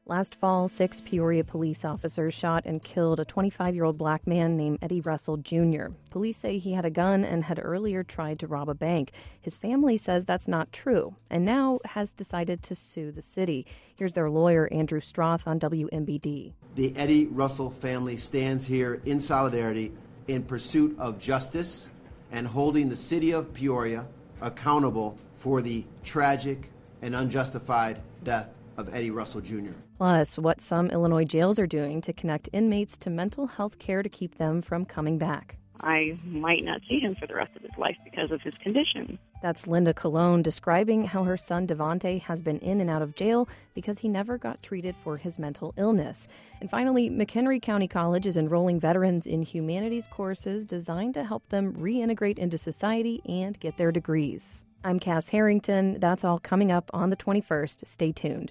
Last fall, 6 Peoria police officers shot and killed a 25-year-old black man named Eddie Russell Jr. Police say he had a gun and had earlier tried to rob a bank. His family says that's not true and now has decided to sue the city. Here's their lawyer, Andrew Stroth, on WMBD. The Eddie Russell family stands here in solidarity in pursuit of justice and holding the city of Peoria accountable for the tragic and unjustified death of Eddie Russell Jr. Plus, what some Illinois jails are doing to connect inmates to mental health care to keep them from coming back. I might not see him for the rest of his life because of his condition. That's Linda Colon describing how her son Devontae has been in and out of jail because he never got treated for his mental illness. And finally, McHenry County College is enrolling veterans in humanities courses designed to help them reintegrate into society and get their degrees. I'm Cass Harrington. That's all coming up on the 21st. Stay tuned.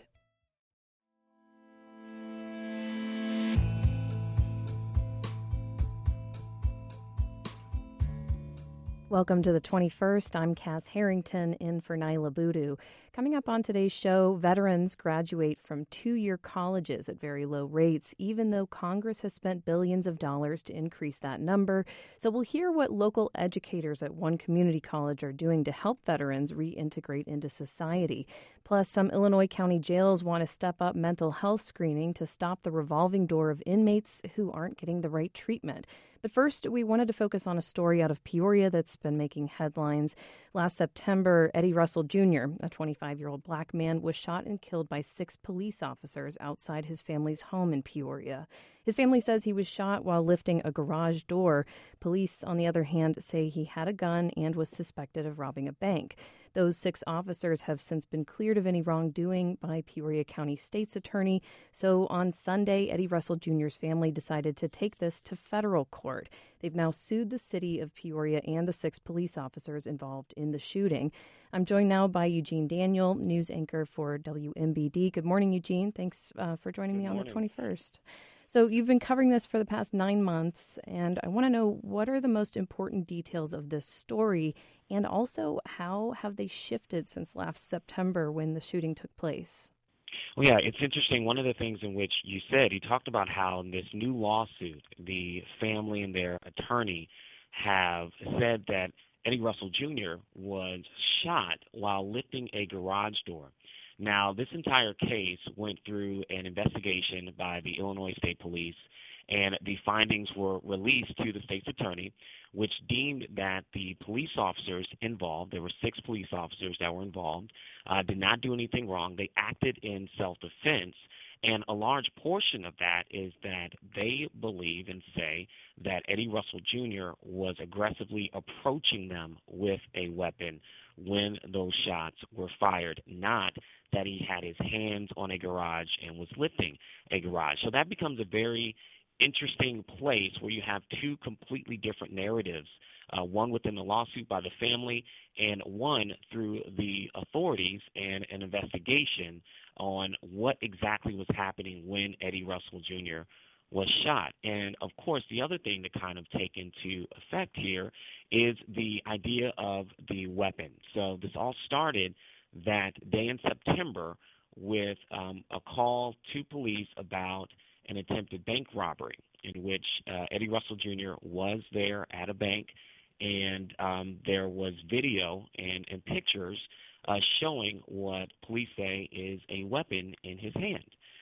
Welcome to the 21st. I'm Cass Harrington in for Nyla Boodoo. Coming up on today's show, veterans graduate from 2-year colleges at very low rates, even though Congress has spent billions of dollars to increase that number. So we'll hear what local educators at one community college are doing to help veterans reintegrate into society. Plus, some Illinois county jails want to step up mental health screening to stop the revolving door of inmates who aren't getting the right treatment. But first, we wanted to focus on a story out of Peoria that's been making headlines. Last September, Eddie Russell Jr., a 25-year-old black man, was shot and killed by 6 police officers outside his family's home in Peoria. His family says he was shot while lifting a garage door. Police, on the other hand, say he had a gun and was suspected of robbing a bank. Those 6 officers have since been cleared of any wrongdoing by Peoria County State's attorney. So on Sunday, Eddie Russell Jr.'s family decided to take this to federal court. They've now sued the city of Peoria and the 6 police officers involved in the shooting. I'm joined now by Eugene Daniel, news anchor for WMBD. Good morning, Eugene. Thanks for joining me on the 21st. So you've been covering this for the past 9 months, and I want to know, what are the most important details of this story, and also how have they shifted since last September when the shooting took place? Well, yeah, it's interesting. One of the things in which you said, you talked about how in this new lawsuit, the family and their attorney have said that Eddie Russell Jr. was shot while lifting a garage door. Now, this entire case went through an investigation by the Illinois State Police, and the findings were released to the state's attorney, which deemed that the police officers involved, there were 6 police officers that were involved, did not do anything wrong. They acted in self-defense, and a large portion of that is that they believe and say that Eddie Russell Jr. was aggressively approaching them with a weapon when those shots were fired, not that he had his hands on a garage and was lifting a garage. So that becomes a very interesting place where you have 2 completely different narratives, one within the lawsuit by the family and one through the authorities and an investigation on what exactly was happening when Eddie Russell Jr. was shot. And, of course, the other thing to kind of take into effect here is the idea of the weapon. So this all started that day in September with a call to police about an attempted bank robbery in which Eddie Russell Jr. was there at a bank, and there was video and pictures showing what police say is a weapon in his hand.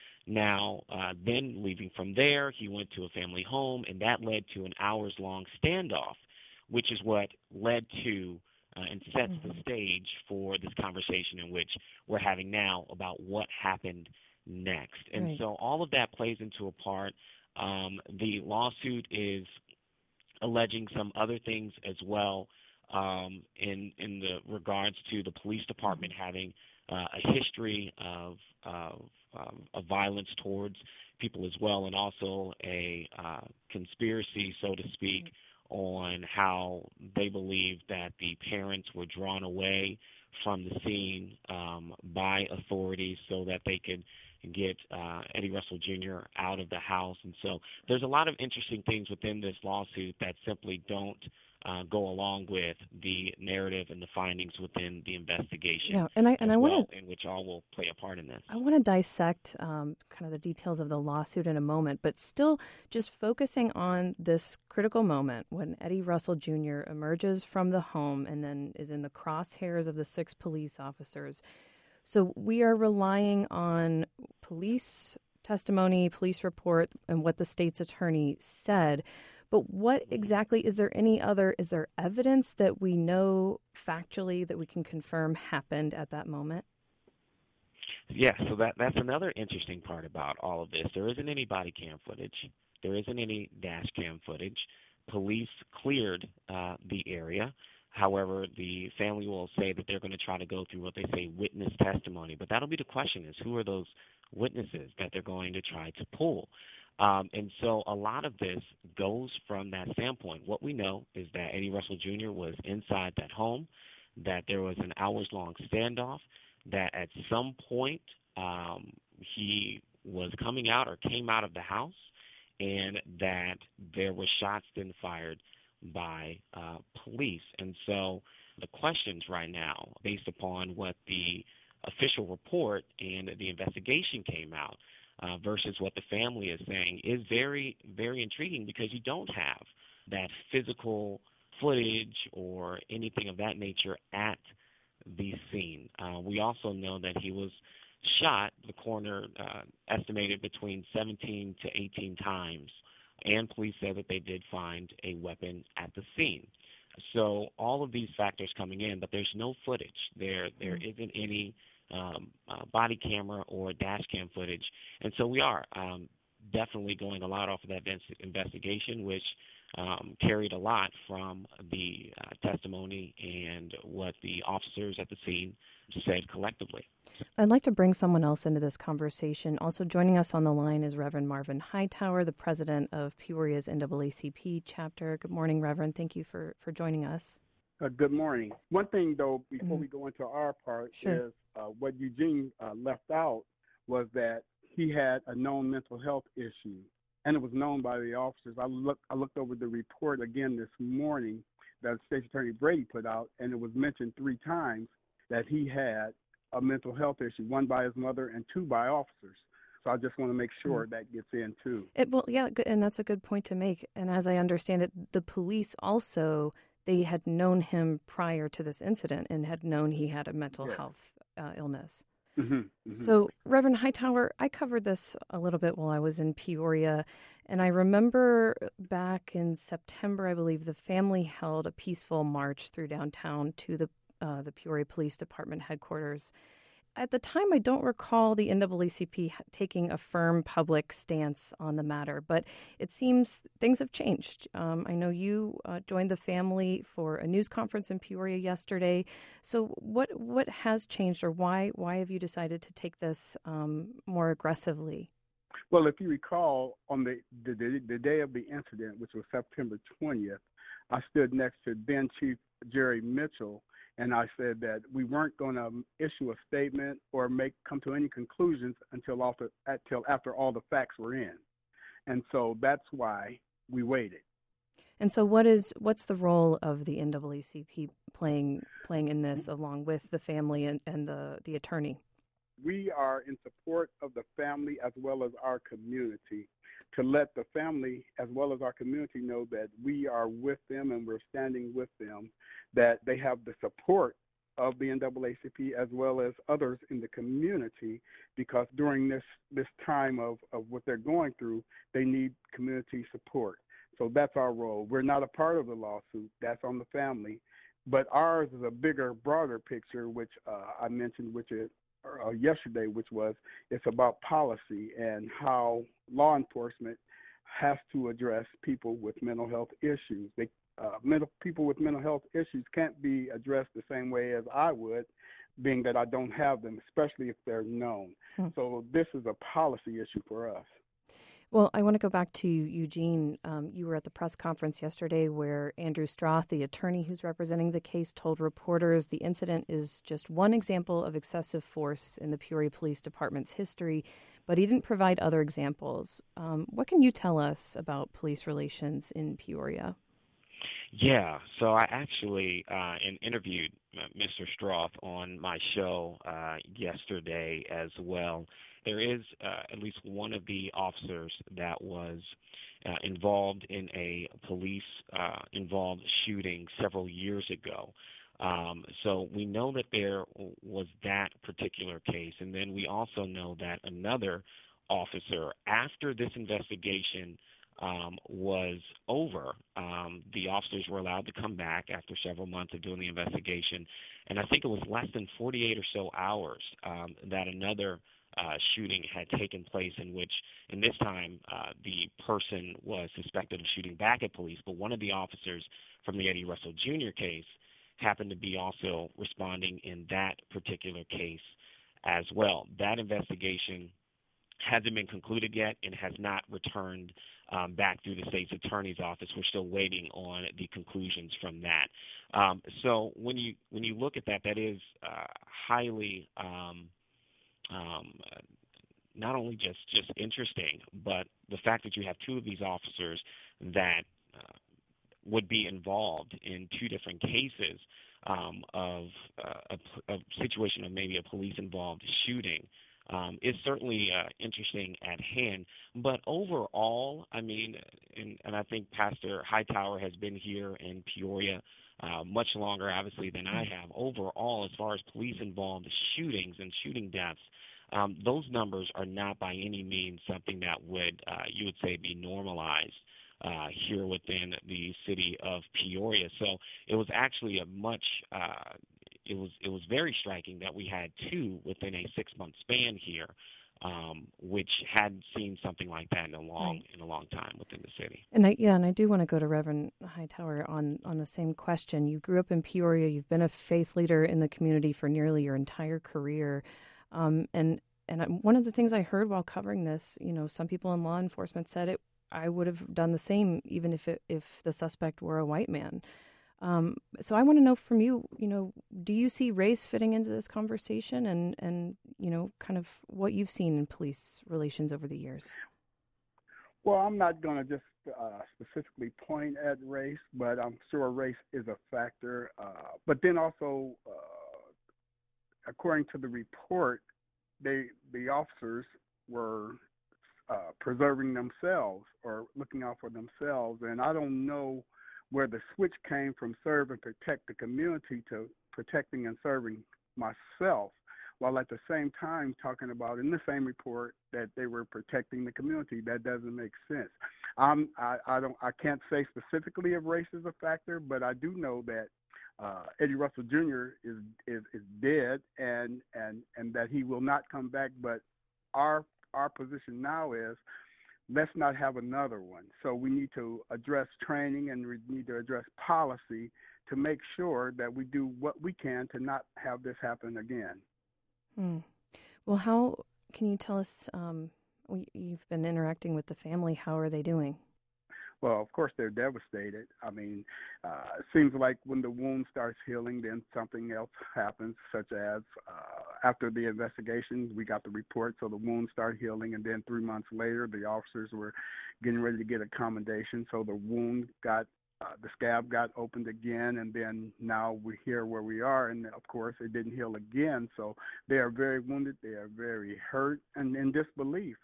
Now, then leaving from there, he went to a family home, and that led to an hours-long standoff, which is what led to and sets the stage for this conversation in which we're having now about what happened next. And so all of that plays into a part. The lawsuit is alleging some other things as well in the regards to the police department having a history of violence towards people as well, and also a conspiracy, so to speak, on how they believe that the parents were drawn away from the scene by authorities so that they could get Eddie Russell Jr. out of the house. And so there's a lot of interesting things within this lawsuit that simply don't go along with the narrative and the findings within the investigation. Yeah, and I want to, in which all will play a part in this. I want to dissect kind of the details of the lawsuit in a moment, but still just focusing on this critical moment when Eddie Russell Jr. emerges from the home and then is in the crosshairs of the 6 police officers. So we are relying on police testimony, police report, and what the state's attorney said. But what exactly, is there evidence that we know factually that we can confirm happened at that moment? Yeah, so that's another interesting part about all of this. There isn't any body cam footage. There isn't any dash cam footage. Police cleared the area. However, the family will say that they're going to try to go through what they say witness testimony. But that'll be the question, is who are those witnesses that they're going to try to pull? And so a lot of this goes from that standpoint. What we know is that Eddie Russell Jr. was inside that home, that there was an hours-long standoff, that at some point he was coming out or came out of the house, and that there were shots then fired by police. And so the questions right now, based upon what the official report and the investigation came out versus what the family is saying, is very, very intriguing, because you don't have that physical footage or anything of that nature at the scene. We also know that he was shot, the coroner estimated between 17 to 18 times, and police said that they did find a weapon at the scene. So all of these factors coming in, but there's no footage. There isn't any body camera or dash cam footage. And so we are definitely going a lot off of that investigation, which carried a lot from the testimony and what the officers at the scene said collectively. I'd like to bring someone else into this conversation. Also joining us on the line is Reverend Marvin Hightower, the president of Peoria's NAACP chapter. Good morning, Reverend. Thank you for joining us. Good morning. One thing, though, before we go into our part, Sure. is what Eugene left out was that he had a known mental health issue, and it was known by the officers. I looked over the report again this morning that State Attorney Brady put out, and it was mentioned 3 times that he had a mental health issue, 1 by his mother and 2 by officers. So I just want to make sure that gets in, too. And that's a good point to make. And as I understand it, the police also, they had known him prior to this incident and had known he had a mental health illness. Mm-hmm, mm-hmm. So, Reverend Hightower, I covered this a little bit while I was in Peoria, and I remember back in September, I believe, the family held a peaceful march through downtown to the Peoria Police Department headquarters. At the time, I don't recall the NAACP taking a firm public stance on the matter, but it seems things have changed. I know you joined the family for a news conference in Peoria yesterday. So what has changed, or why have you decided to take this more aggressively? Well, if you recall, on the day of the incident, which was September 20th, I stood next to then Chief Jerry Mitchell, and I said that we weren't going to issue a statement or come to any conclusions until after all the facts were in. And so that's why we waited. And so what's the role of the NAACP playing in this, along with the family and the attorney? We are in support of the family as well as our community, to let the family as well as our community know that we are with them and we're standing with them, that they have the support of the NAACP as well as others in the community, because during this time of what they're going through, they need community support. So that's our role. We're not a part of the lawsuit. That's on the family. But ours is a bigger, broader picture, which I mentioned, which is yesterday, which was it's about policy and how law enforcement has to address people with mental health issues. People with mental health issues can't be addressed the same way as I would, being that I don't have them, especially if they're known. So this is a policy issue for us. Well, I want to go back to Eugene. You were at the press conference yesterday where Andrew Stroth, the attorney who's representing the case, told reporters the incident is just one example of excessive force in the Peoria Police Department's history, but he didn't provide other examples. What can you tell us about police relations in Peoria? Yeah, so I actually interviewed Mr. Stroth on my show yesterday as well. There is at least one of the officers that was involved in a police involved shooting several years ago. So we know that there was that particular case, and then we also know that another officer, after this investigation was over, the officers were allowed to come back after several months of doing the investigation, and I think it was less than 48 or so hours that another shooting had taken place in which, in this time, the person was suspected of shooting back at police, but one of the officers from the Eddie Russell Jr. case happened to be also responding in that particular case as well. That investigation hasn't been concluded yet and has not returned back through the state's attorney's office. We're still waiting on the conclusions from that. So when you look at that, that is highly not only just interesting, but the fact that you have two of these officers that would be involved in two different cases of a situation of maybe a police-involved shooting is certainly interesting at hand. But overall, I mean, and I think Pastor Hightower has been here in Peoria much longer, obviously, than I have. Overall, as far as police-involved shootings and shooting deaths, those numbers are not by any means something that would, you would say, be normalized here within the city of Peoria. So it was actually a much it was very striking that we had two within a 6-month span here, which hadn't seen something like that in a long time within the city. And I do want to go to Reverend Hightower on the same question. You grew up in Peoria. You've been a faith leader in the community for nearly your entire career, and one of the things I heard while covering this, some people in law enforcement said I would have done the same even if the suspect were a white man. So I want to know from you, do you see race fitting into this conversation and kind of what you've seen in police relations over the years? Well, I'm not going to just specifically point at race, but I'm sure race is a factor. But then also, according to the report, the officers were preserving themselves or looking out for themselves. And I don't know where the switch came from serve and protect the community to protecting and serving myself, while at the same time talking about in the same report that they were protecting the community. That doesn't make sense. I can't say specifically if race is a factor, but I do know that Eddie Russell Jr. is dead and that he will not come back. But our position now is, let's not have another one. So we need to address training and we need to address policy to make sure that we do what we can to not have this happen again. Well, how can you tell us, you've been interacting with the family, how are they doing? Well, of course, they're devastated. I mean, it seems like when the wound starts healing, then something else happens, such as after the investigation, we got the report, so the wound started healing, and then 3 months later, the officers were getting ready to get a commendation, so the wound got, the scab got opened again, and then now we're here where we are, and of course, it didn't heal again, so they are very wounded, they are very hurt, and in disbelief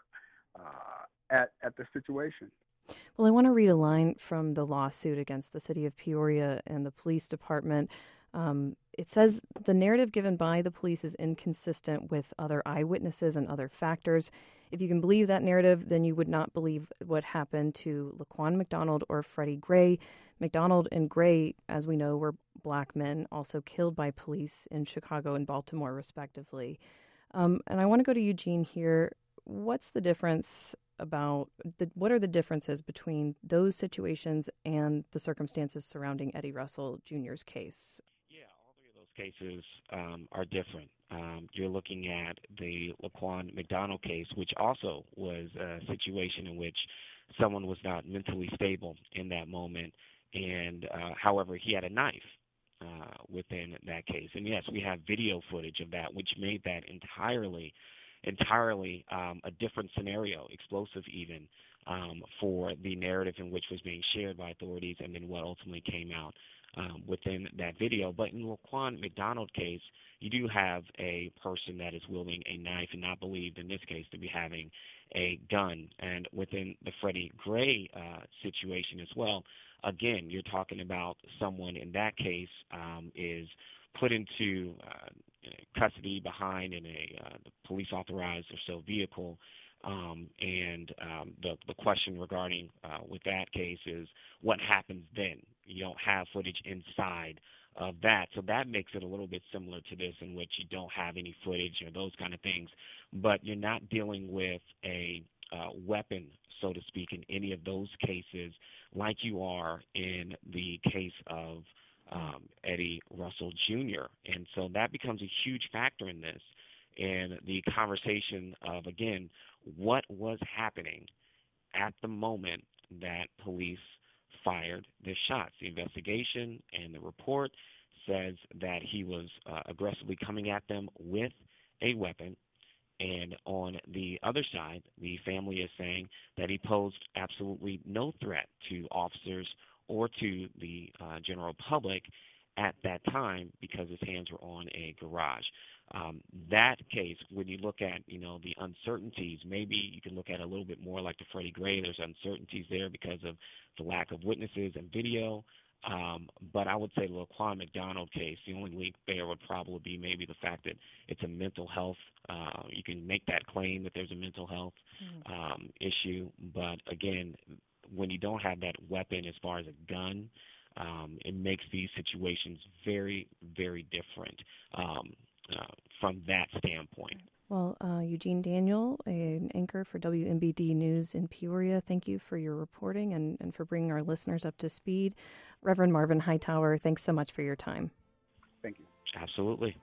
at the situation. Well, I want to read a line from the lawsuit against the city of Peoria and the police department. It says, the narrative given by the police is inconsistent with other eyewitnesses and other factors. If you can believe that narrative, then you would not believe what happened to Laquan McDonald or Freddie Gray. McDonald and Gray, as we know, were black men also killed by police in Chicago and Baltimore, respectively. And I want to go to Eugene here. What's the difference what are the differences between those situations and the circumstances surrounding Eddie Russell Jr.'s case? Yeah, all three of those cases are different. You're looking at the Laquan McDonald case, which also was a situation in which someone was not mentally stable in that moment, and however, he had a knife within that case. And yes, we have video footage of that, which made that entirely entirely a different scenario, explosive even, for the narrative in which was being shared by authorities and then what ultimately came out within that video. But in the Laquan McDonald case, you do have a person that is wielding a knife and not believed in this case to be having a gun. And within the Freddie Gray situation as well, again, you're talking about someone in that case is put into custody behind in a police authorized or so vehicle. And the question regarding with that case is what happens then? You don't have footage inside of that. So that makes it a little bit similar to this, in which you don't have any footage or those kind of things, but you're not dealing with a weapon, so to speak, in any of those cases like you are in the case of Eddie Russell Jr. And so that becomes a huge factor in this, in the conversation of, again, what was happening at the moment that police fired the shots. The investigation and the report says that he was aggressively coming at them with a weapon. And on the other side, the family is saying that he posed absolutely no threat to officers or to the general public at that time because his hands were on a garage. That case, when you look at, the uncertainties, maybe you can look at it a little bit more like the Freddie Gray. There's uncertainties there because of the lack of witnesses and video. But I would say the Laquan McDonald case, the only link there would probably be maybe the fact that it's a mental health. You can make that claim that there's a mental health issue. But again, when you don't have that weapon as far as a gun, it makes these situations very, very different from that standpoint. Well, Eugene Daniel, an anchor for WMBD News in Peoria, thank you for your reporting and for bringing our listeners up to speed. Reverend Marvin Hightower, thanks so much for your time. Thank you. Absolutely.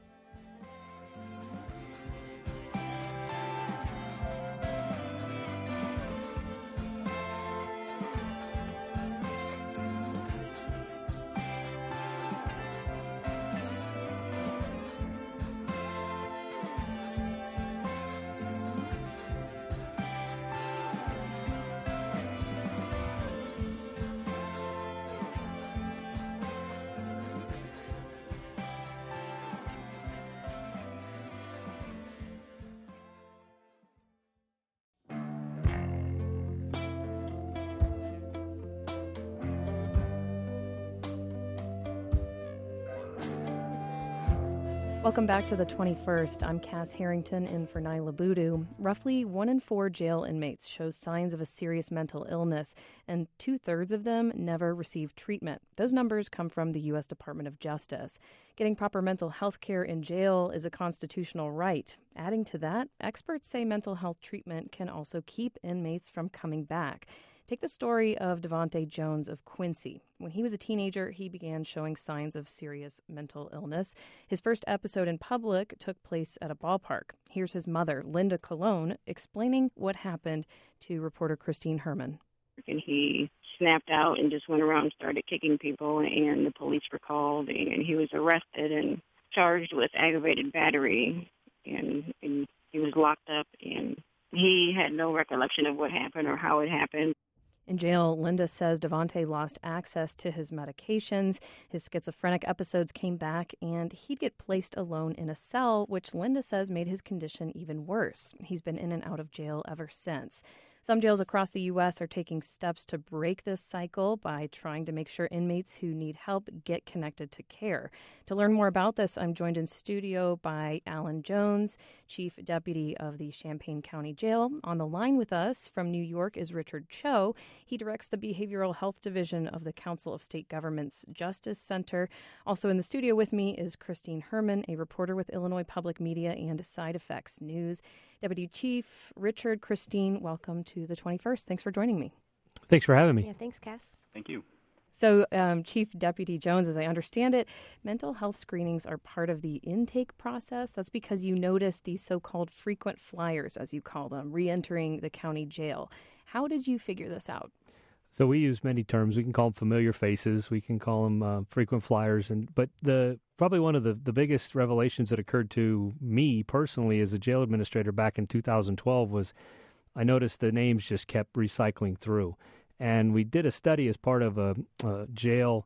Welcome back to the 21st. I'm Cass Harrington in for Nyla Boodoo. Roughly 1 in 4 jail inmates show signs of a serious mental illness, and 2/3 of them never receive treatment. Those numbers come from the U.S. Department of Justice. Getting proper mental health care in jail is a constitutional right. Adding to that, experts say mental health treatment can also keep inmates from coming back. Take the story of Devontae Jones of Quincy. When he was a teenager, he began showing signs of serious mental illness. His first episode in public took place at a ballpark. Here's his mother, Linda Colon, explaining what happened to reporter Christine Herman. And he snapped out and just went around and started kicking people, and the police were called, and he was arrested and charged with aggravated battery, and he was locked up, and he had no recollection of what happened or how it happened. In jail, Linda says Devontae lost access to his medications. His schizophrenic episodes came back, and he'd get placed alone in a cell, which Linda says made his condition even worse. He's been in and out of jail ever since. Some jails across the U.S. are taking steps to break this cycle by trying to make sure inmates who need help get connected to care. To learn more about this, I'm joined in studio by Alan Jones, Chief Deputy of the Champaign County Jail. On the line with us from New York is Richard Cho. He directs the Behavioral Health Division of the Council of State Governments Justice Center. Also in the studio with me is Christine Herman, a reporter with Illinois Public Media and Side Effects News. Deputy Chief Richard, Christine, welcome to the 21st. Thanks for joining me. Thanks for having me. Yeah, thanks, Cass. Thank you. So, Chief Deputy Jones, as I understand it, mental health screenings are part of the intake process. That's because you noticed these so-called frequent flyers, as you call them, re-entering the county jail. How did you figure this out? So we use many terms. We can call them familiar faces. We can call them frequent flyers. But probably one of the biggest revelations that occurred to me personally as a jail administrator back in 2012 was I noticed the names just kept recycling through. And we did a study as part of a jail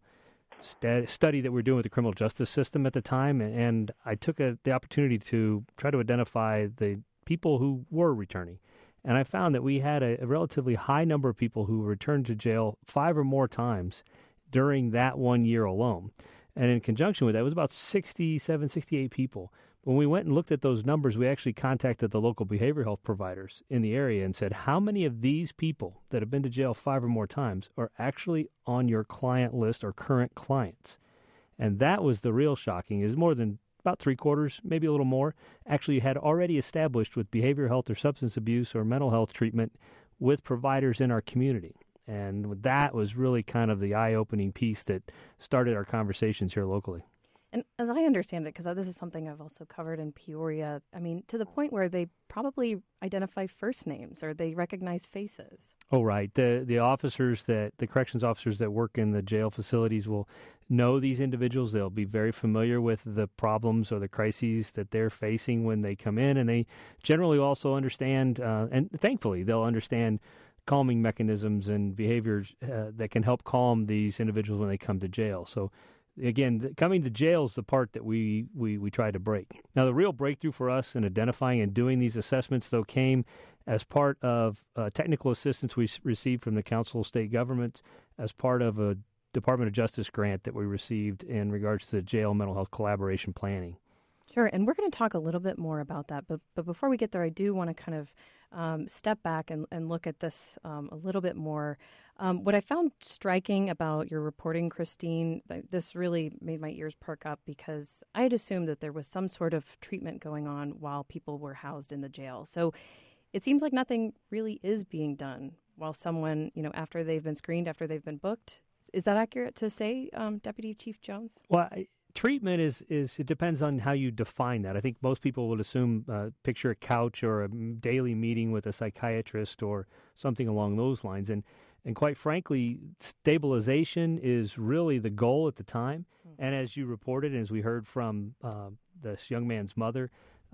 study that we were doing with the criminal justice system at the time. And I took the opportunity to try to identify the people who were returning. And I found that we had a relatively high number of people who returned to jail 5 or more times during that 1 year alone. And in conjunction with that, it was about 67, 68 people. When we went and looked at those numbers, we actually contacted the local behavioral health providers in the area and said, how many of these people that have been to jail 5 or more times are actually on your client list or current clients? And that was the real shocking, is more than about 3/4, maybe a little more, actually had already established with behavioral health or substance abuse or mental health treatment with providers in our community. And that was really kind of the eye-opening piece that started our conversations here locally. And as I understand it, because this is something I've also covered in Peoria, I mean, to the point where they probably identify first names or they recognize faces. Oh, right. The officers the corrections officers that work in the jail facilities will know these individuals. They'll be very familiar with the problems or the crises that they're facing when they come in. And they generally also understand, and thankfully, they'll understand calming mechanisms and behaviors that can help calm these individuals when they come to jail. So again, coming to jail is the part that we try to break. Now, the real breakthrough for us in identifying and doing these assessments, though, came as part of technical assistance we received from the Council of State Governments as part of a Department of Justice grant that we received in regards to jail mental health collaboration planning. Sure, and we're going to talk a little bit more about that. But before we get there, I do want to kind of step back and look at this a little bit more. What I found striking about your reporting, Christine, this really made my ears perk up because I had assumed that there was some sort of treatment going on while people were housed in the jail. So it seems like nothing really is being done while someone, after they've been screened, after they've been booked. Is that accurate to say, Deputy Chief Jones? Well, treatment is it depends on how you define that. I think most people would assume picture a couch or a daily meeting with a psychiatrist or something along those lines. And quite frankly, stabilization is really the goal at the time. Mm-hmm. And as you reported, and as we heard from this young man's mother,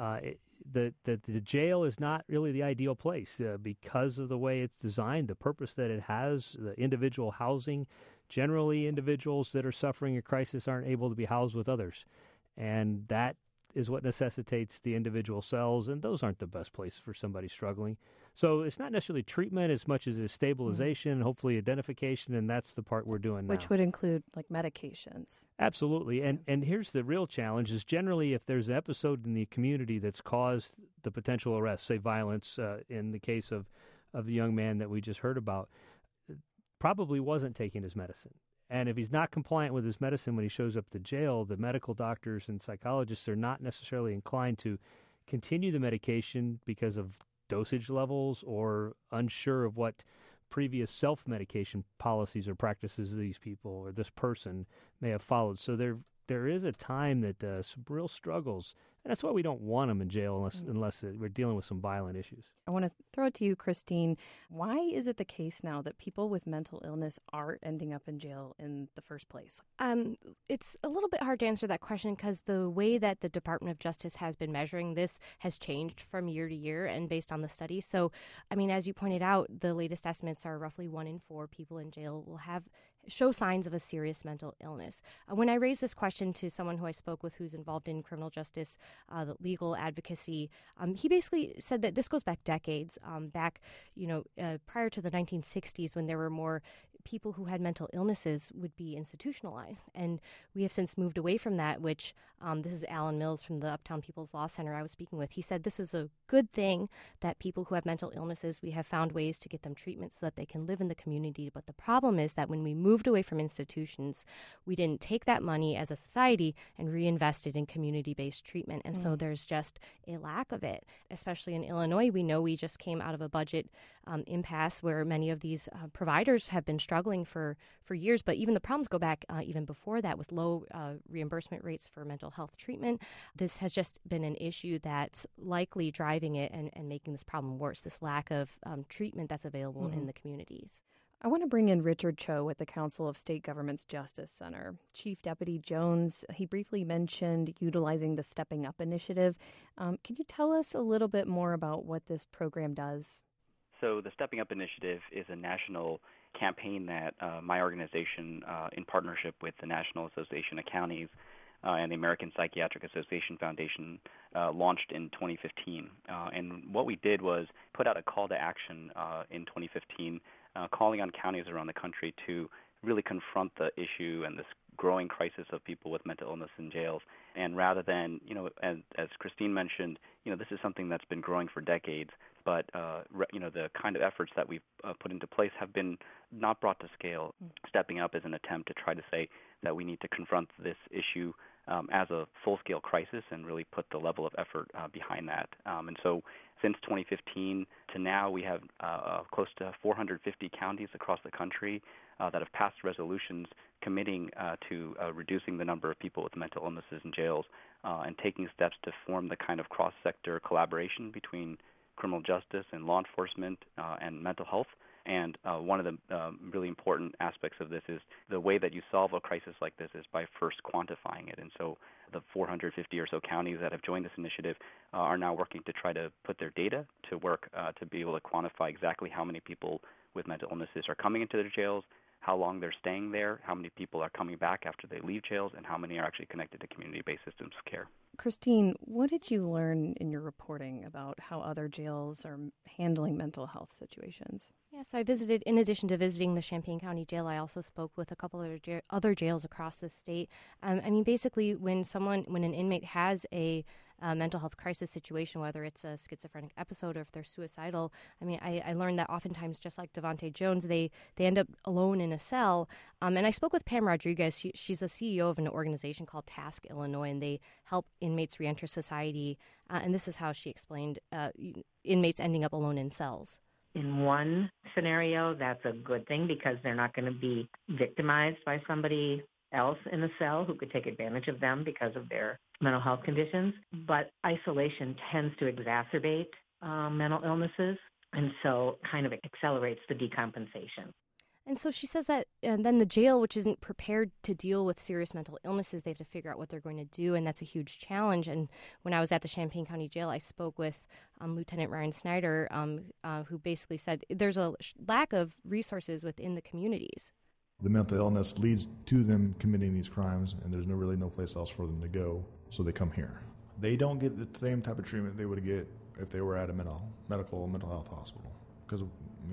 the jail is not really the ideal place because of the way it's designed, the purpose that it has, the individual housing. Generally, individuals that are suffering a crisis aren't able to be housed with others. And that is what necessitates the individual cells, and those aren't the best place for somebody struggling. So it's not necessarily treatment as much as it's stabilization, and hopefully identification, and that's the part we're doing now. Which would include, like, medications. Absolutely. And here's the real challenge is generally if there's an episode in the community that's caused the potential arrest, say violence in the case of the young man that we just heard about, probably wasn't taking his medicine. And if he's not compliant with his medicine when he shows up to jail, the medical doctors and psychologists are not necessarily inclined to continue the medication because of dosage levels or unsure of what previous self-medication policies or practices these people or this person may have followed. So there is a time that some real struggles, and that's why we don't want them in jail unless we're dealing with some violent issues. I want to throw it to you, Christine. Why is it the case now that people with mental illness are ending up in jail in the first place? It's a little bit hard to answer that question because the way that the Department of Justice has been measuring this has changed from year to year and based on the study. So, I mean, as you pointed out, the latest estimates are roughly 1 in 4 people in jail will show signs of a serious mental illness. When I raised this question to someone who I spoke with who's involved in criminal justice, the legal advocacy, he basically said that this goes back decades, prior to the 1960s when there were more people who had mental illnesses would be institutionalized. And we have since moved away from that, which this is Alan Mills from the Uptown People's Law Center I was speaking with. He said this is a good thing that people who have mental illnesses, we have found ways to get them treatment so that they can live in the community. But the problem is that when we moved away from institutions, we didn't take that money as a society and reinvest it in community-based treatment. And so there's just a lack of it, especially in Illinois. We know we just came out of a budget impasse where many of these providers have been struggling for years. But even the problems go back even before that with low reimbursement rates for mental health treatment. This has just been an issue that's likely driving it and making this problem worse, this lack of treatment that's available in the communities. I want to bring in Richard Cho with the Council of State Governments Justice Center. Chief Deputy Jones, he briefly mentioned utilizing the Stepping Up initiative. Can you tell us a little bit more about what this program does? So the Stepping Up initiative is a national campaign that my organization, in partnership with the National Association of Counties and the American Psychiatric Association Foundation, launched in 2015. And what we did was put out a call to action in 2015, calling on counties around the country to really confront the issue and this growing crisis of people with mental illness in jails. And rather than, as Christine mentioned, this is something that's been growing for decades, but, the kind of efforts that we've put into place have been not brought to scale. Stepping Up is an attempt to try to say that we need to confront this issue as a full-scale crisis and really put the level of effort behind that. And so since 2015 to now, we have close to 450 counties across the country that have passed resolutions committing to reducing the number of people with mental illnesses in jails and taking steps to form the kind of cross-sector collaboration between criminal justice and law enforcement and mental health. And one of the really important aspects of this is the way that you solve a crisis like this is by first quantifying it. And so the 450 or so counties that have joined this initiative are now working to try to put their data to work to be able to quantify exactly how many people with mental illnesses are coming into their jails, how long they're staying there, how many people are coming back after they leave jails, and how many are actually connected to community-based systems of care. Christine, what did you learn in your reporting about how other jails are handling mental health situations? Yeah, so I visited, in addition to visiting the Champaign County Jail, I also spoke with a couple of other jails across the state. Basically, when an inmate has a mental health crisis situation, whether it's a schizophrenic episode or if they're suicidal, I learned that oftentimes, just like Devontae Jones, they end up alone in a cell. And I spoke with Pam Rodriguez. She's the CEO of an organization called Task Illinois, and they help inmates reenter society. And this is how she explained inmates ending up alone in cells. In one scenario, that's a good thing because they're not going to be victimized by somebody else in the cell who could take advantage of them because of their mental health conditions. But isolation tends to exacerbate mental illnesses, and so kind of accelerates the decompensation. And so she says that then the jail, which isn't prepared to deal with serious mental illnesses, they have to figure out what they're going to do, and that's a huge challenge. And when I was at the Champaign County Jail, I spoke with Lieutenant Ryan Snyder, who basically said there's a lack of resources within the communities. The mental illness leads to them committing these crimes, and there's really no place else for them to go, so they come here. They don't get the same type of treatment they would get if they were at a mental health hospital. Because,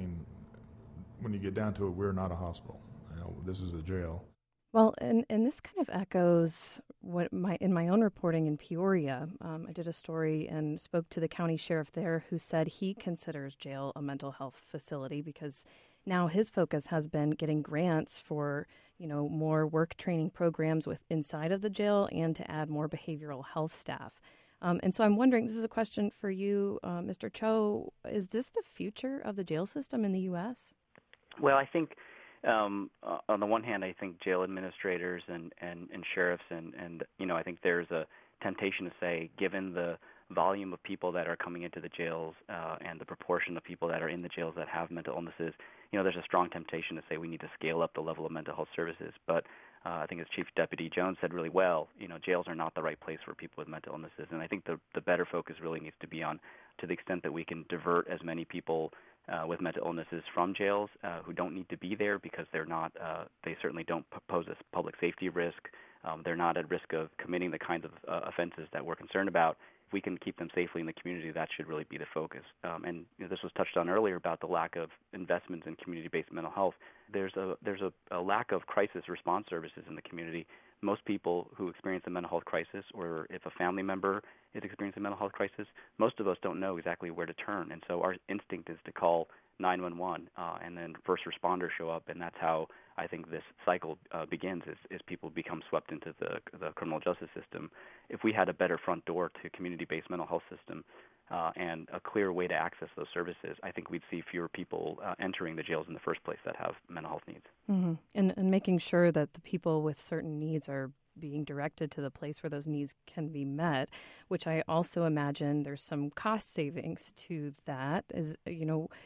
when you get down to it, we're not a hospital. This is a jail. Well, and this kind of echoes what in my own reporting in Peoria. I did a story and spoke to the county sheriff there, who said he considers jail a mental health facility because now his focus has been getting grants for, more work training programs inside of the jail and to add more behavioral health staff. And so I'm wondering, this is a question for you, Mr. Cho, is this the future of the jail system in the U.S.? Well, I think on the one hand, I think jail administrators and sheriffs and I think there's a temptation to say, given the volume of people that are coming into the jails and the proportion of people that are in the jails that have mental illnesses, there's a strong temptation to say we need to scale up the level of mental health services. But I think as Chief Deputy Jones said really well, jails are not the right place for people with mental illnesses. And I think the better focus really needs to be on, to the extent that we can divert as many people with mental illnesses from jails who don't need to be there because they're not, they certainly don't pose a public safety risk. They're not at risk of committing the kinds of offenses that we're concerned about. If we can keep them safely in the community, that should really be the focus. And this was touched on earlier about the lack of investments in community-based mental health. There's a lack of crisis response services in the community. Most people who experience a mental health crisis, or if a family member is experiencing a mental health crisis, most of us don't know exactly where to turn. And so our instinct is to call 911, and then first responders show up, and that's how I think this cycle begins, is people become swept into the criminal justice system. If we had a better front door to community-based mental health system and a clear way to access those services, I think we'd see fewer people entering the jails in the first place that have mental health needs. Mm-hmm. And making sure that the people with certain needs are being directed to the place where those needs can be met, which I also imagine there's some cost savings to that.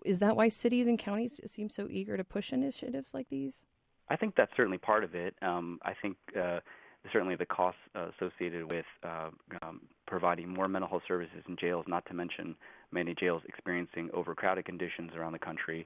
Is that why cities and counties seem so eager to push initiatives like these? I think that's certainly part of it. I think certainly the costs associated with providing more mental health services in jails, not to mention many jails experiencing overcrowded conditions around the country.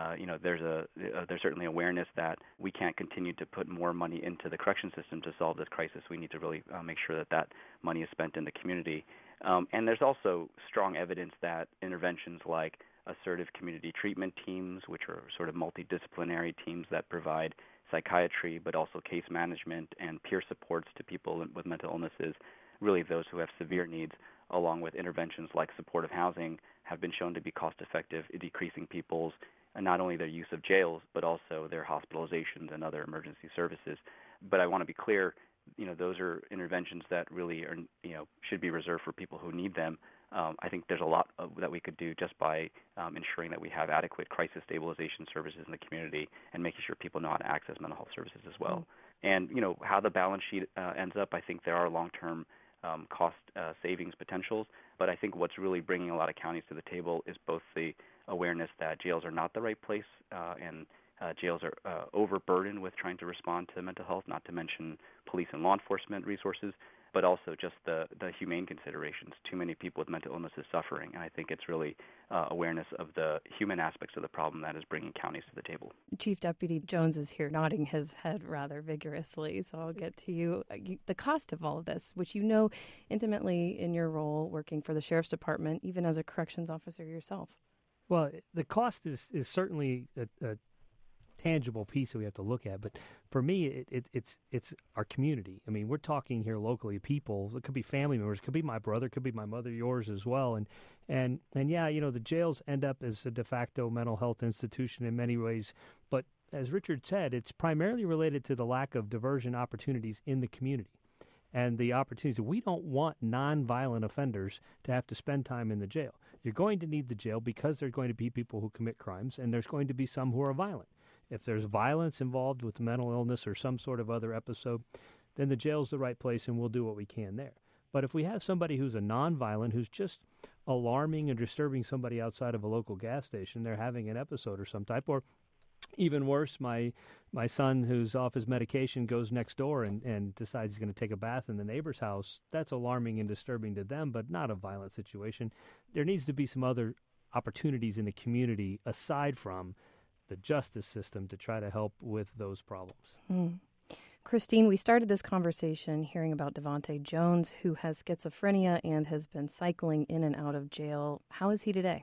There's certainly awareness that we can't continue to put more money into the correction system to solve this crisis. We need to really make sure that money is spent in the community. And there's also strong evidence that interventions like assertive community treatment teams, which are sort of multidisciplinary teams that provide psychiatry but also case management and peer supports to people with mental illnesses, really those who have severe needs, along with interventions like supportive housing, have been shown to be cost-effective in decreasing people's not only their use of jails but also their hospitalizations and other emergency services. But I want to be clear, those are interventions that really are, should be reserved for people who need them. I think there's a lot that we could do just by ensuring that we have adequate crisis stabilization services in the community and making sure people know how to access mental health services as well. And, how the balance sheet ends up, I think there are long-term cost savings potentials. But I think what's really bringing a lot of counties to the table is both the awareness that jails are not the right place and jails are overburdened with trying to respond to mental health, not to mention police and law enforcement resources, but also just the humane considerations. Too many people with mental illness is suffering, and I think it's really awareness of the human aspects of the problem that is bringing counties to the table. Chief Deputy Jones is here nodding his head rather vigorously, so I'll get to you. The cost of all of this, which you know intimately in your role working for the Sheriff's Department, even as a corrections officer yourself. Well, the cost is certainly a tangible piece that we have to look at, but for me, it's our community. I mean, we're talking here locally, people. It could be family members, it could be my brother, it could be my mother, yours as well, and yeah, the jails end up as a de facto mental health institution in many ways, but as Richard said, it's primarily related to the lack of diversion opportunities in the community. And the opportunities. We don't want nonviolent offenders to have to spend time in the jail. You're going to need the jail because there's going to be people who commit crimes, and there's going to be some who are violent. If there's violence involved with mental illness or some sort of other episode, then the jail's the right place, and we'll do what we can there. But if we have somebody who's a nonviolent, who's just alarming and disturbing somebody outside of a local gas station, they're having an episode or some type, or even worse, my son who's off his medication goes next door and decides he's going to take a bath in the neighbor's house. That's alarming and disturbing to them, but not a violent situation. There needs to be some other opportunities in the community aside from the justice system to try to help with those problems. Christine, we started this conversation hearing about Devontae Jones, who has schizophrenia and has been cycling in and out of jail. How is he today?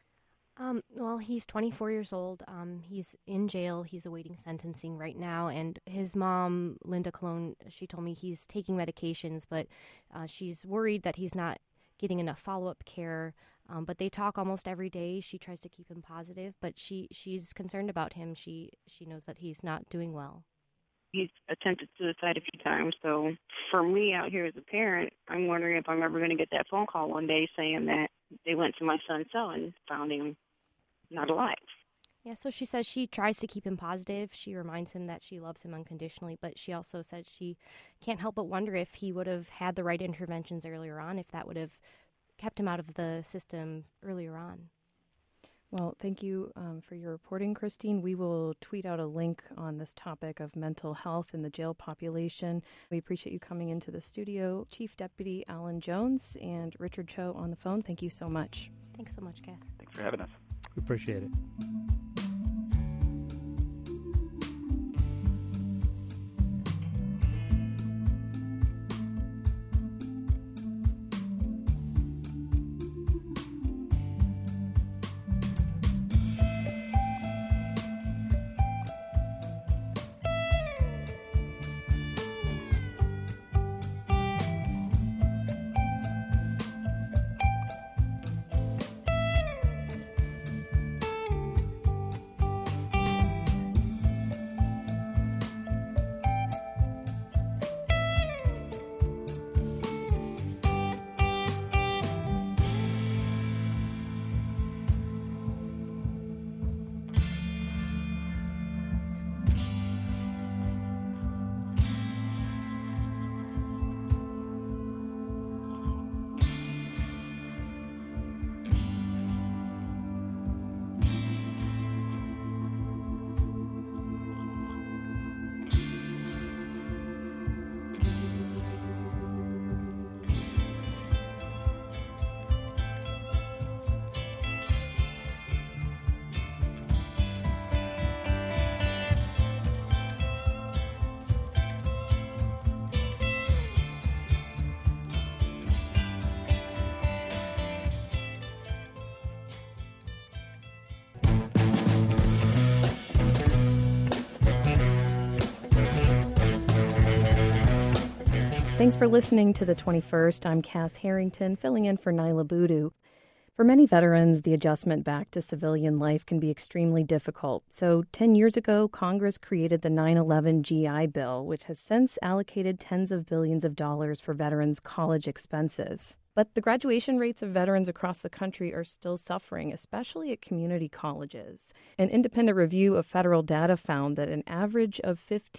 Well, he's 24 years old. He's in jail. He's awaiting sentencing right now. And his mom, Linda Colon, she told me he's taking medications, but she's worried that he's not getting enough follow-up care. But they talk almost every day. She tries to keep him positive, but she's concerned about him. She knows that he's not doing well. He's attempted suicide a few times. So for me out here as a parent, I'm wondering if I'm ever going to get that phone call one day saying that they went to my son's cell and found him not alive. Yeah, so she says she tries to keep him positive. She reminds him that she loves him unconditionally, but she also says she can't help but wonder if he would have had the right interventions earlier on, if that would have kept him out of the system earlier on. Well, thank you for your reporting, Christine. We will tweet out a link on this topic of mental health in the jail population. We appreciate you coming into the studio. Chief Deputy Alan Jones and Richard Cho on the phone. Thank you so much. Thanks so much, Cass. Thanks for having us. We appreciate it. Thanks for listening to The 21st. I'm Cass Harrington, filling in for Nyla Boodoo. For many veterans, the adjustment back to civilian life can be extremely difficult. So 10 years ago, Congress created the 9/11 GI Bill, which has since allocated tens of billions of dollars for veterans' college expenses. But the graduation rates of veterans across the country are still suffering, especially at community colleges. An independent review of federal data found that an average of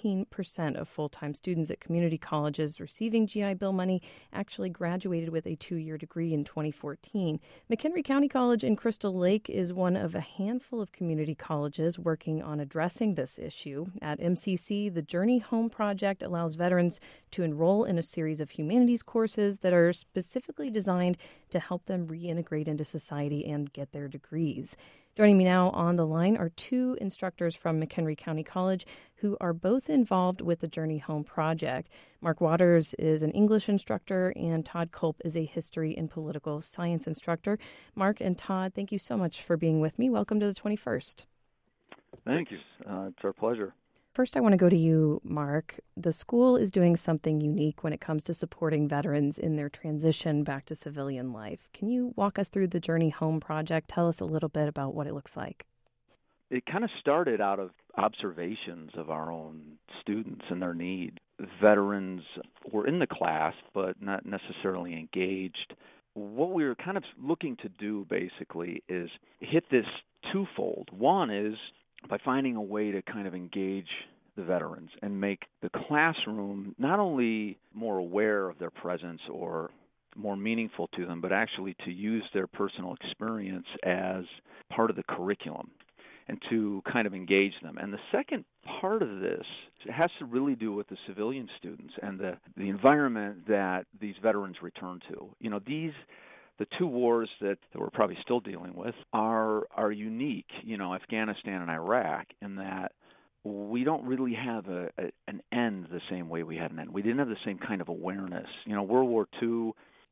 15% of full-time students at community colleges receiving GI Bill money actually graduated with a 2-year degree in 2014. McHenry County College in Crystal Lake is one of a handful of community colleges working on addressing this issue. At MCC, the Journey Home Project allows veterans to enroll in a series of humanities courses that are specifically designed to help them reintegrate into society and get their degrees. Joining me now on the line are two instructors from McHenry County College who are both involved with the Journey Home Project. Mark Waters is an English instructor and Todd Culp is a history and political science instructor. Mark and Todd, thank you so much for being with me. Welcome to the 21st. Thank you. It's our pleasure. First, I want to go to you, Mark. The school is doing something unique when it comes to supporting veterans in their transition back to civilian life. Can you walk us through the Journey Home Project? Tell us a little bit about what it looks like. It kind of started out of observations of our own students and their need. Veterans were in the class, but not necessarily engaged. What we were kind of looking to do, basically, is hit this twofold. One is by finding a way to kind of engage the veterans and make the classroom not only more aware of their presence or more meaningful to them, but actually to use their personal experience as part of the curriculum and to kind of engage them. And the second part of this has to really do with the civilian students and the environment that these veterans return to. You know, the two wars that we're probably still dealing with are unique, Afghanistan and Iraq, in that we don't really have an end the same way we had an end. We didn't have the same kind of awareness. World War II,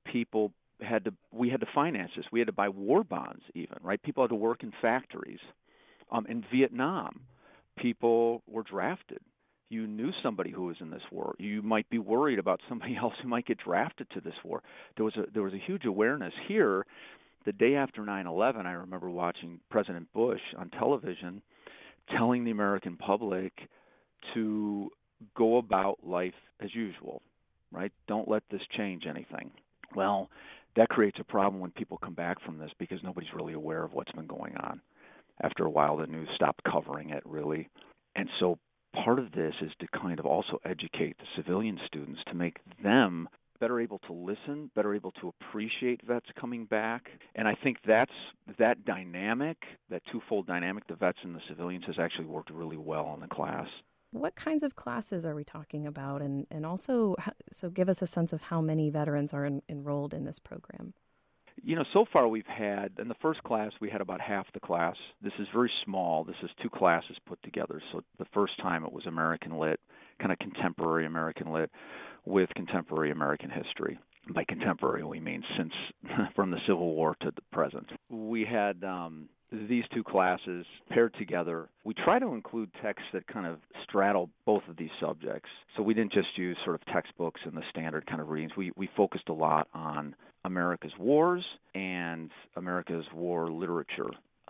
we had to finance this. We had to buy war bonds even, right? People had to work in factories. In Vietnam, people were drafted. You knew somebody who was in this war. You might be worried about somebody else who might get drafted to this war. There was a huge awareness here. The day after 9/11, I remember watching President Bush on television telling the American public to go about life as usual, right? Don't let this change anything. Well, that creates a problem when people come back from this because nobody's really aware of what's been going on. After a while, the news stopped covering it, really. And so part of this is to kind of also educate the civilian students to make them better able to listen, better able to appreciate vets coming back. And I think that dynamic, that twofold dynamic, the vets and the civilians, has actually worked really well in the class. What kinds of classes are we talking about? And also, so give us a sense of how many veterans are enrolled in this program. So far we've had, in the first class, we had about half the class. This is very small. This is two classes put together. So the first time it was American Lit, kind of contemporary American Lit with contemporary American history. By contemporary, we mean since from the Civil War to the present. We had these two classes paired together. We try to include texts that kind of straddle both of these subjects. So we didn't just use sort of textbooks and the standard kind of readings. We focused a lot on America's wars and America's war literature.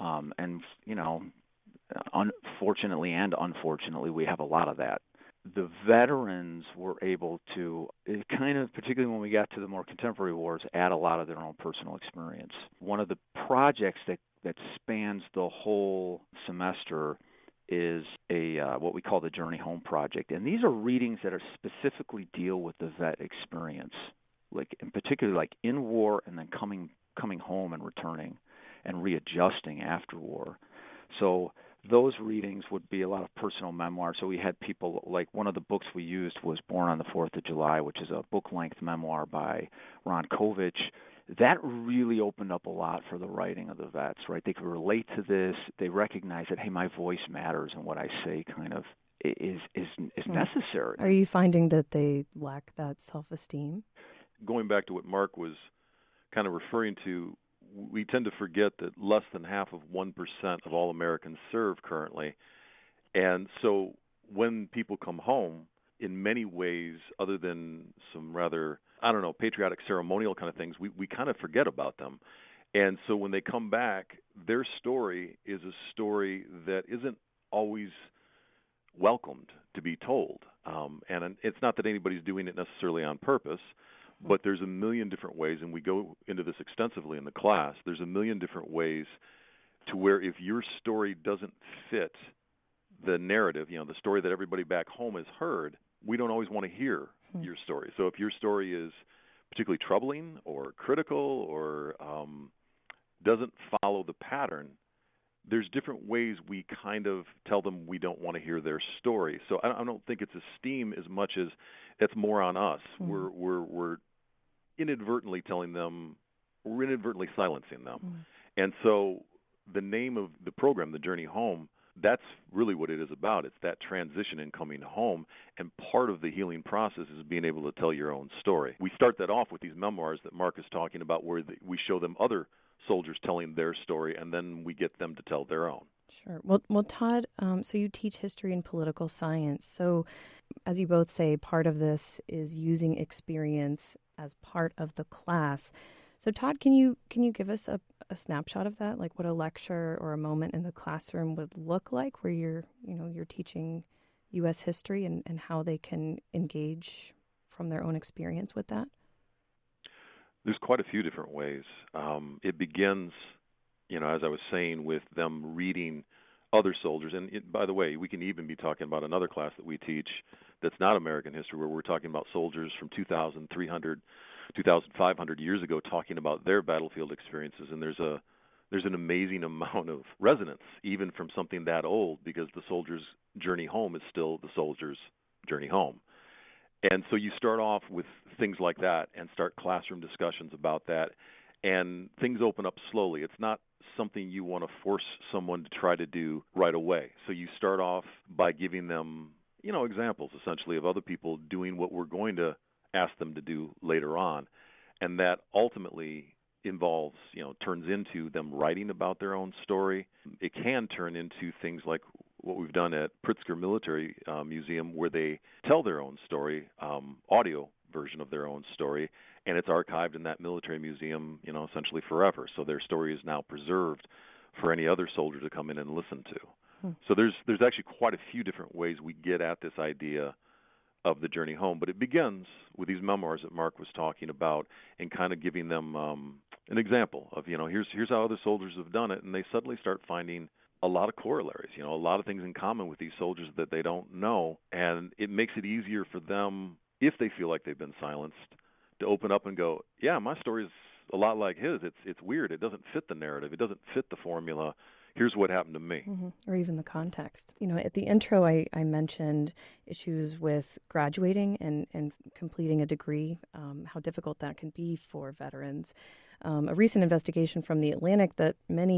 Unfortunately and unfortunately, we have a lot of that. The veterans were able to kind of, particularly when we got to the more contemporary wars, add a lot of their own personal experience. One of the projects that spans the whole semester is what we call the Journey Home Project. And these are readings that are specifically deal with the vet experience, like in particular like in war and then coming home and returning and readjusting after war. So those readings would be a lot of personal memoir. So we had people, like one of the books we used was Born on the 4th of July, which is a book-length memoir by Ron Kovich. That really opened up a lot for the writing of the vets, right? They could relate to this. They recognize that, hey, my voice matters and what I say kind of is necessary. Are you finding that they lack that self-esteem? Going back to what Mark was kind of referring to, we tend to forget that less than half of 1% of all Americans serve currently. And so when people come home, in many ways, other than some rather, patriotic ceremonial kind of things, we kind of forget about them. And so when they come back, their story is a story that isn't always welcomed to be told. And it's not that anybody's doing it necessarily on purpose, but there's a million different ways, and we go into this extensively in the class, there's a million different ways to where if your story doesn't fit the narrative, the story that everybody back home has heard, we don't always want to hear your story. So if your story is particularly troubling or critical or doesn't follow the pattern, there's different ways we kind of tell them we don't want to hear their story. So I don't think it's esteem as much as it's more on us. We're inadvertently telling them, we're inadvertently silencing them. And so the name of the program, The Journey Home, that's really what it is about. It's that transition in coming home, and part of the healing process is being able to tell your own story. We start that off with these memoirs that Mark is talking about, where we show them other soldiers telling their story, and then we get them to tell their own. Sure. Well, Todd, so you teach history and political science. So, as you both say, part of this is using experience as part of the class. So, Todd, can you give us a snapshot of that, like what a lecture or a moment in the classroom would look like, where you're teaching U.S. history and how they can engage from their own experience with that? There's quite a few different ways. It begins, as I was saying, with them reading other soldiers. And by the way, we can even be talking about another class that we teach that's not American history, where we're talking about soldiers from 2,300, 2,500 years ago talking about their battlefield experiences. And there's an amazing amount of resonance, even from something that old, because the soldier's journey home is still the soldier's journey home. And so you start off with things like that and start classroom discussions about that, and things open up slowly. It's not something you want to force someone to try to do right away. So you start off by giving them, examples essentially of other people doing what we're going to ask them to do later on. And that ultimately involves, turns into them writing about their own story. It can turn into things like what we've done at Pritzker Military Museum, where they tell their own story, audio version of their own story, and it's archived in that military museum, essentially forever. So their story is now preserved for any other soldier to come in and listen to. So there's actually quite a few different ways we get at this idea of the journey home, but it begins with these memoirs that Mark was talking about, and kind of giving them an example of, here's how other soldiers have done it, and they suddenly start finding a lot of corollaries, a lot of things in common with these soldiers that they don't know, and it makes it easier for them, if they feel like they've been silenced, to open up and go, yeah, my story's a lot like his. It's weird. It doesn't fit the narrative. It doesn't fit the formula. Here's what happened to me. Or even the context. At the intro, I mentioned issues with graduating and completing a degree, how difficult that can be for veterans. A recent investigation from The Atlantic that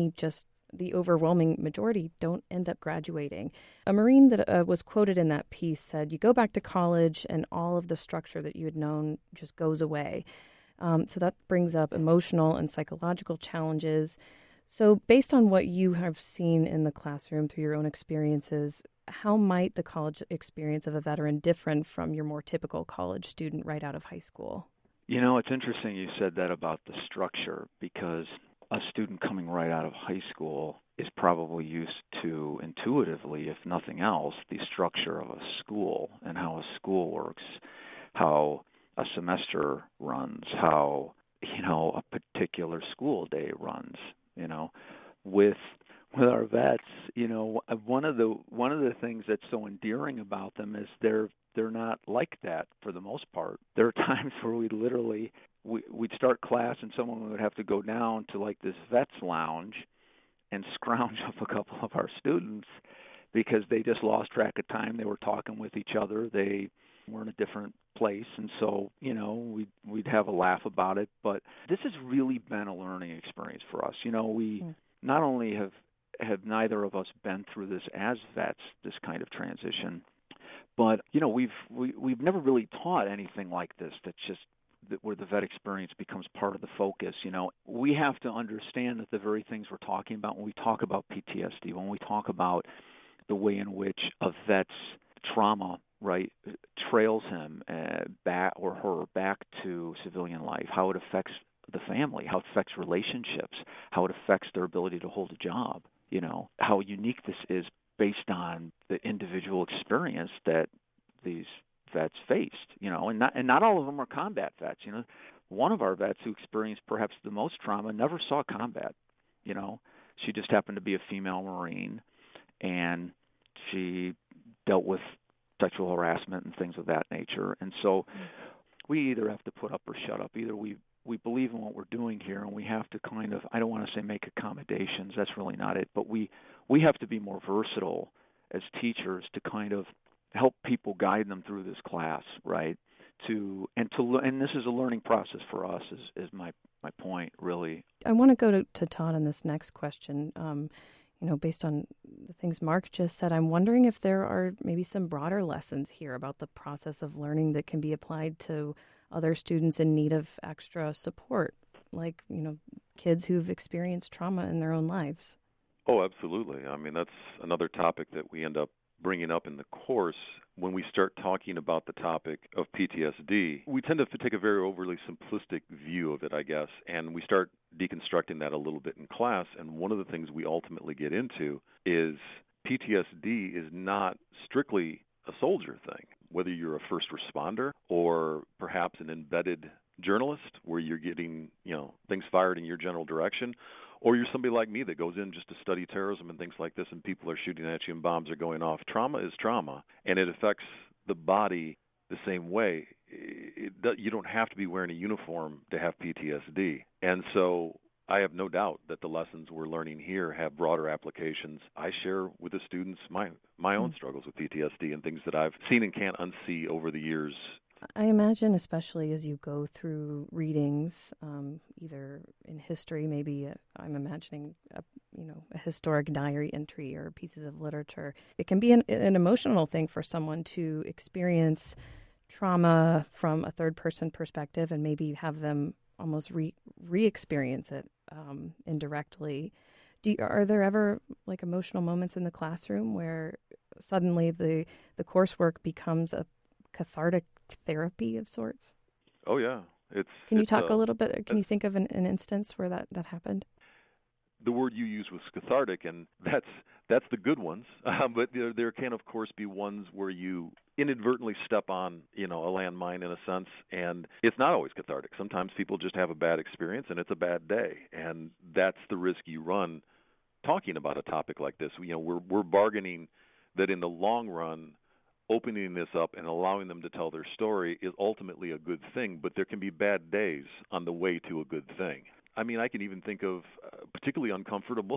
the overwhelming majority don't end up graduating. A Marine that was quoted in that piece said, "You go back to college and all of the structure that you had known just goes away." So that brings up emotional and psychological challenges. So based on what you have seen in the classroom through your own experiences, how might the college experience of a veteran differ from your more typical college student right out of high school? It's interesting you said that about the structure, because a student coming right out of high school is probably used to, intuitively, if nothing else, the structure of a school and how a school works, how a semester runs, how, a particular school day runs. With our vets, one of the things that's so endearing about them is they're not like that for the most part. There are times where we'd start class and someone would have to go down to like this vets lounge and scrounge up a couple of our students because they just lost track of time. They were talking with each other. They were in a different place, and so we'd have a laugh about it. But this has really been a learning experience for us. We not only have neither of us been through this as vets, this kind of transition, but we've never really taught anything like this. That's just where the vet experience becomes part of the focus. We have to understand that the very things we're talking about when we talk about PTSD, when we talk about the way in which a vet's trauma right, trails him back or her back to civilian life, how it affects the family, how it affects relationships, how it affects their ability to hold a job, how unique this is based on the individual experience that these vets faced, and not all of them are combat vets. One of our vets who experienced perhaps the most trauma never saw combat. She just happened to be a female Marine, and she dealt with sexual harassment and things of that nature. And so we either have to put up or shut up. Either we believe in what we're doing here, and we have to kind of, I don't want to say make accommodations, that's really not it, but we have to be more versatile as teachers to kind of help people, guide them through this class, right? And this is a learning process for us, is my point, really. I want to go to Todd on this next question. Based on the things Mark just said, I'm wondering if there are maybe some broader lessons here about the process of learning that can be applied to other students in need of extra support, like, kids who've experienced trauma in their own lives. Oh, absolutely. I mean, that's another topic that we end up bringing up in the course. When we start talking about the topic of PTSD, we tend to take a very overly simplistic view of it, I guess, and we start deconstructing that a little bit in class. And one of the things we ultimately get into is PTSD is not strictly a soldier thing. Whether you're a first responder or perhaps an embedded journalist where you're getting, things fired in your general direction, or you're somebody like me that goes in just to study terrorism and things like this, and people are shooting at you and bombs are going off. Trauma is trauma, and it affects the body the same way. You don't have to be wearing a uniform to have PTSD. And so I have no doubt that the lessons we're learning here have broader applications. I share with the students my own struggles with PTSD and things that I've seen and can't unsee over the years. I imagine, especially as you go through readings, either in history, maybe I'm imagining a historic diary entry or pieces of literature. It can be an emotional thing for someone to experience trauma from a third-person perspective and maybe have them almost re-experience it indirectly. Are there ever emotional moments in the classroom where suddenly the coursework becomes a cathartic therapy of sorts? Oh yeah, Can you talk a little bit? Can you think of an instance where that happened? The word you used was cathartic, and that's the good ones. But there can of course be ones where you inadvertently step on a landmine in a sense, and it's not always cathartic. Sometimes people just have a bad experience, and it's a bad day, and that's the risk you run talking about a topic like this. We're bargaining that in the long run, opening this up and allowing them to tell their story is ultimately a good thing, but there can be bad days on the way to a good thing. I mean, I can even think of a particularly uncomfortable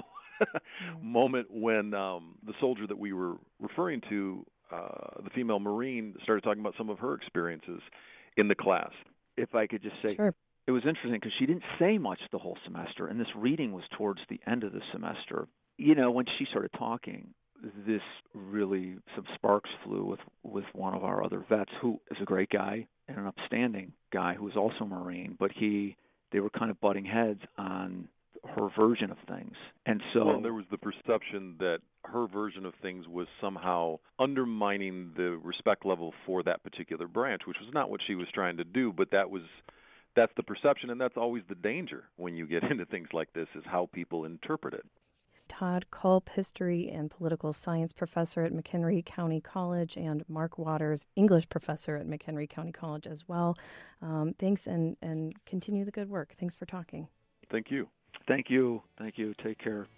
moment when the soldier that we were referring to, the female Marine, started talking about some of her experiences in the class. If I could just say, sure. It was interesting because she didn't say much the whole semester, and this reading was towards the end of the semester. When she started talking, some sparks flew with one of our other vets, who is a great guy and an upstanding guy who was also Marine, but they were kind of butting heads on her version of things. And so there was the perception that her version of things was somehow undermining the respect level for that particular branch, which was not what she was trying to do, but that's the perception, and that's always the danger when you get into things like this, is how people interpret it. Todd Kulp, history and political science professor at McHenry County College, and Mark Waters, English professor at McHenry County College as well. Thanks, and continue the good work. Thanks for talking. Thank you. Thank you. Take care.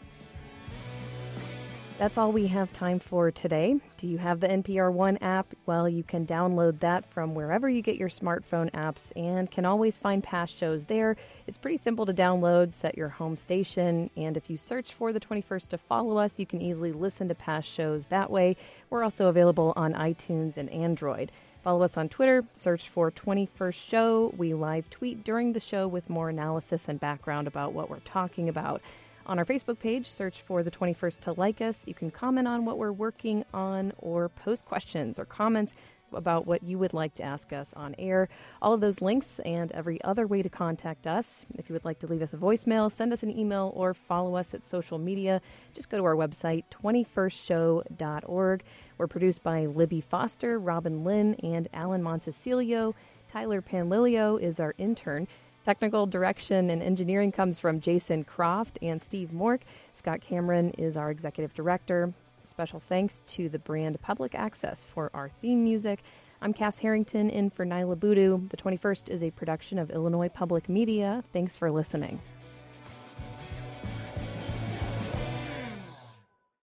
That's all we have time for today. Do you have the NPR One app? Well, you can download that from wherever you get your smartphone apps and can always find past shows there. It's pretty simple to download, set your home station, and if you search for The 21st to follow us, you can easily listen to past shows that way. We're also available on iTunes and Android. Follow us on Twitter, search for 21st Show. We live tweet during the show with more analysis and background about what we're talking about. On our Facebook page, search for The 21st to like us. You can comment on what we're working on or post questions or comments about what you would like to ask us on air. All of those links and every other way to contact us. If you would like to leave us a voicemail, send us an email, or follow us at social media, just go to our website, 21stshow.org. We're produced by Libby Foster, Robin Lynn, and Alan Montecilio. Tyler Panlilio is our intern. Technical direction and engineering comes from Jason Croft and Steve Mork. Scott Cameron is our executive director. Special thanks to the brand Public Access for our theme music. I'm Cass Harrington in for Nyla Boodoo. The 21st is a production of Illinois Public Media. Thanks for listening.